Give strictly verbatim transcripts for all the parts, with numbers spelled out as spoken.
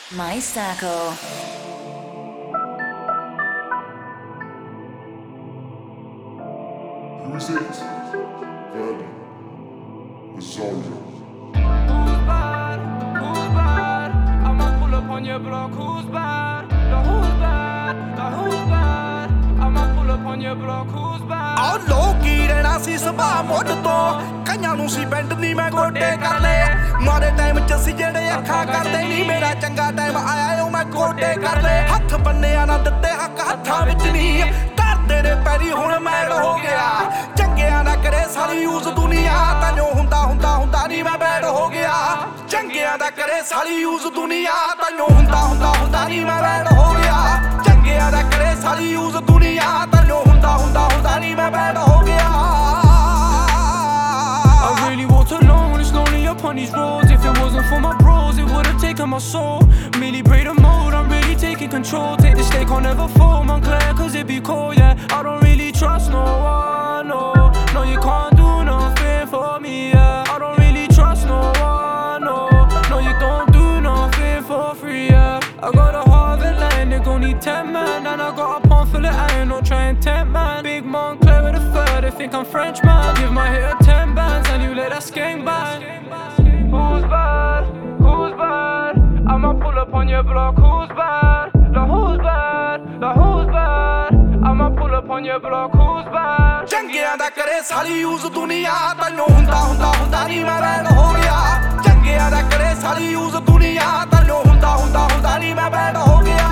My Circle. Who is it? Vernon. Rosario. Who's bad? Who's bad? I'ma pull up on your block. Who's bad? The who's bad? The who's bad? I'ma pull up on your block. Who's bad? ਆ ਲੋਕੀ ਰਹਿਣਾ ਸੀ ਸੁਭਾ ਮੁੱਢ ਤੋਂ ਕਈਆਂ ਨੂੰ ਸੀ ਪਿੰਡ ਨਹੀਂ ਮੈਂ ਗੋਡੇ ਕਰ ਲਏ ਮਾੜੇ ਟਾਈਮ ਚ ਸੀ ਜਿਹੜੇ ਅੱਖਾਂ ਕਰਦੇ ਨਹੀਂ ਮੇਰਾ ਚੰਗਾ ਟਾਈਮ ਆਇਆ ਓ ਮੈਂ ਗੋਡੇ ਕਰ ਲਏ ਹੱਥ ਬੰਨਿਆ ਨਾ ਦਿੱਤੇ ਹੱਕ ਹੱਥਾਂ ਵਿੱਚ ਨਹੀਂ ਕਰਦੇ ਨੇ ਪੈਰੀ ਹੁਣ ਮੈਲ ਹੋ ਗਿਆ ਚੰਗਿਆਂ ਨਾ ਕਰੇ ਸਾਰੀ ਯੂਜ਼ ਦੁਨੀਆ ਤਾਂ ਜੋ ਹੁੰਦਾ ਹੁੰਦਾ ਹੁੰਦਾ ਨਹੀਂ ਮੈਂ ਬੈਡ ਹੋ ਗਿਆ ਚੰਗਿਆਂ ਦਾ ਕਰੇ ਸਾਰੀ ਯੂਜ਼ ਦੁਨੀਆ ਤਾਂ ਜੋ ਹੁੰਦਾ ਹੁੰਦਾ ਹੁੰਦਾ ਨਹੀਂ ਮੈਂ ਬੈਡ ਹੋ ਗਿਆ ਚੰਗਿਆਂ ਦਾ ਕਰੇ ਸਾਰੀ ਯੂਜ਼ ਦੁਨੀਆ ਤਾਂ ਜੋ ਹੁੰਦਾ ਹੁੰਦਾ ਹੁੰਦਾ ਨਹੀਂ ਮੈਂ ਬੈਡ ਹੋ ਗਿਆ I really walked alone when it's lonely up on these roads. If it wasn't for my bros, it would've taken my soul. Merely break the mode, I'm really taking control. Take the stake, I'll never fall, Montclair, cause it be cold, yeah. I don't really trust no one, no. No, you can't do nothing for me, yeah. I don't really trust no one, no. No, you don't do nothing for free, yeah. I got a Harvard line, they gon' need ten man. And I got a pump full of iron, no trying ten man. Big Montclair with a third, they think I'm French, man. Give my hit a ten bands, and you let that skank bang. Who's bad? Who's bad? I'ma pull up on your block. Who's bad? The who's bad? The who's bad? I'ma pull up on your block. Who's bad? ਚੰਗਿਆਂ ਦਾ ਕਰੇ ਸਾਰੀ use ਦੁਨੀਆ ਤੈਨੂੰ ਹੁੰਦਾ ਹੁੰਦਾ ਹੁੰਦਾ ਨਹੀਂ ਮੈਂ bed ਹੋ ਗਿਆ ਚੰਗਿਆਂ ਦਾ ਕਰੇ ਸਾਰੀ ਯੂਜ਼ ਦੁਨੀਆ ਤੈਨੂੰ ਹੁੰਦਾ ਹੁੰਦਾ ਹੁੰਦਾ ਨਹੀਂ ਮੈਂ ਬੈਡ ਹੋ ਗਿਆ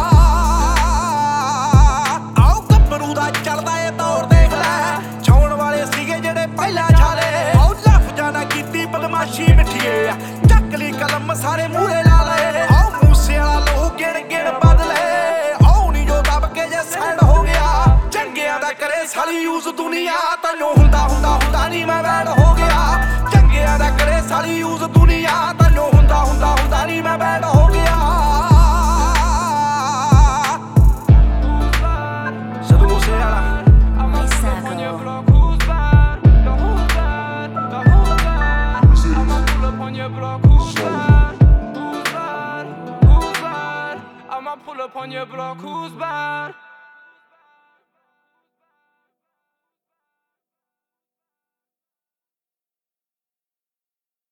ਆਓ ਗੱਭਰੂ ਦਾ ਚੱਲਦਾ ਏ ਦੌਰ ਦੇਖ ਲੈ ਛਾਉਣ ਵਾਲੇ ਸੀਗੇ ਜਿਹੜੇ ਪਹਿਲਾਂ ਛਾਲੇ ਆਓ ਲਫ਼ਜ਼ਾਂ ਨਾਲ ਕੀਤੀ ਬਦਮਾਸ਼ੀ ਮਿੱਠੀਏ ਚੱਕ ਲਈ ਕਲਮ ਸਾਰੇ ਮੂਹਰੇ ਲਾ ਲਏ ਆਓ ਮੂਸੇ ਵਾਲਾ ਲੋਹ ਗਿਣ ਗਿਣ ਬਦਲੇ ਆਓ ਨੀ ਜੋ ਦਬ ਕੇ ਜੇ ਸੈਂਡ ਹੋ ਗਿਆ ਚੰਗਿਆਂ ਦਾ ਕਰੇ ਸਾਰੀ ਯੂਜ਼ ਦੁਨੀਆ ਤੈਨੂੰ ਹੁੰਦਾ ਹੁੰਦਾ ਹੁੰਦਾ ਨਹੀਂ ਮੈਂ ਬੈਡ ਹੋ ਗਿਆ ਚੰਗਿਆਂ ਦਾ ਕਰੇ ਸਾਰੀ ਯੂਜ਼ ਦੁਨੀਆ ਤੈਨੂੰ ਹੁੰਦਾ ਹੁੰਦਾ ਹੁੰਦਾ ਨਹੀਂ ਮੈਂ ਬੈਡ ਹੋ ਗਿਆ ਜਦੋਂ ਮੂਸੇ ਵਾਲਾ My Circle. Who's bad? The who's bad? The who's bad? I'ma pull up on your block. Who's bad? Who's bad? Who's bad? I'ma pull up on your block. Who's bad?